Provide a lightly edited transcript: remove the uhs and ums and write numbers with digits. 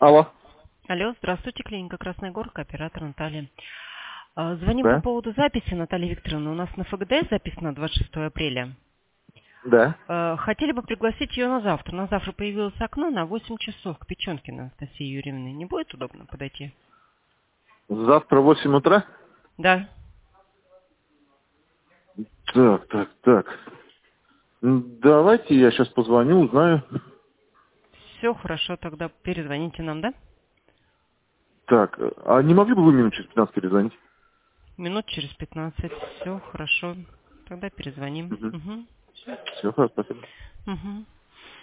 Алло. Алло, здравствуйте, клиника Красная Горка, оператор Наталья. Звоним по Да? поводу записи, Наталья Викторовна. У нас на ФГД запись на 26 апреля. Да. Хотели бы пригласить ее на завтра. На завтра появилось окно на 8 часов к Печенкиной Анастасии Юрьевне. Не будет удобно подойти? Завтра в 8 утра? Да. Так. Давайте я сейчас позвоню, узнаю. Все хорошо, тогда перезвоните нам, да? Так, а не могли бы вы минут через 15 перезвонить? Минут через 15. Все хорошо. Тогда перезвоним. Угу. Угу. Все, хорошо, спасибо. Угу.